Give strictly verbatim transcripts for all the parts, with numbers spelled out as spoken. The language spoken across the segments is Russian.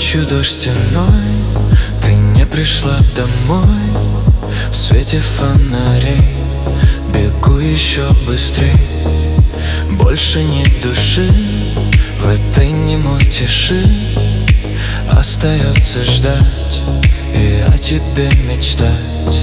Ночью дождь стеной, ты не пришла домой. В свете фонарей бегу еще быстрей. Больше ни души в этой немой тиши. Остается ждать и о тебе мечтать.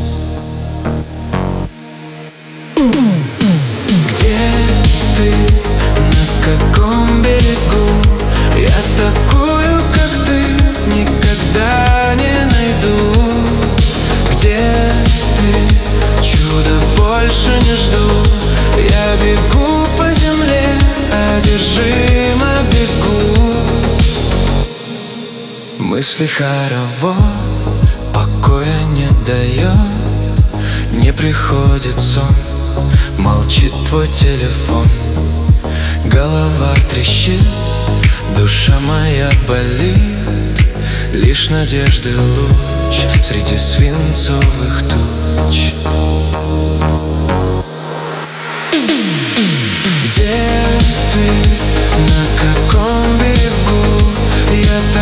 Где ты, на каком берегу? Я такую, как ты, никогда не найду. Где ты? Чудо больше не жду. Я бегу по земле, одержимо бегу. Мысли хоровод покоя не дает. Не приходит сон, молчит твой телефон. Голова трещит, душа моя болит. Лишь надежды луч среди свинцовых туч. Где ты, на каком берегу? Я